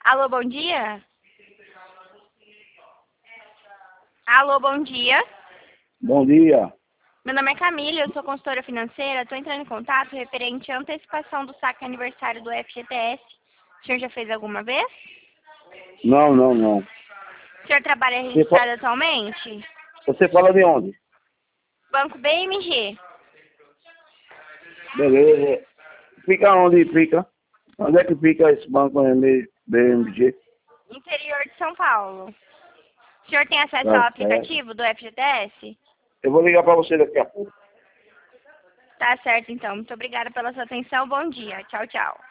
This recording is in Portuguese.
Alô, bom dia? Alô, bom dia. Bom dia. Meu nome é Camila, eu sou consultora financeira. Estou entrando em contato referente à antecipação do saque aniversário do FGTS. O senhor já fez alguma vez? Não, não, não. O senhor trabalha registrado atualmente? Você fala de onde? Banco BMG. Beleza. Fica onde fica? Onde é que fica esse banco BMG? Interior de São Paulo. O senhor tem acesso Tá ao certo. aplicativo do FGTS? Eu vou ligar para você daqui a pouco. Tá certo, então. Muito obrigada pela sua atenção. Bom dia. Tchau, tchau.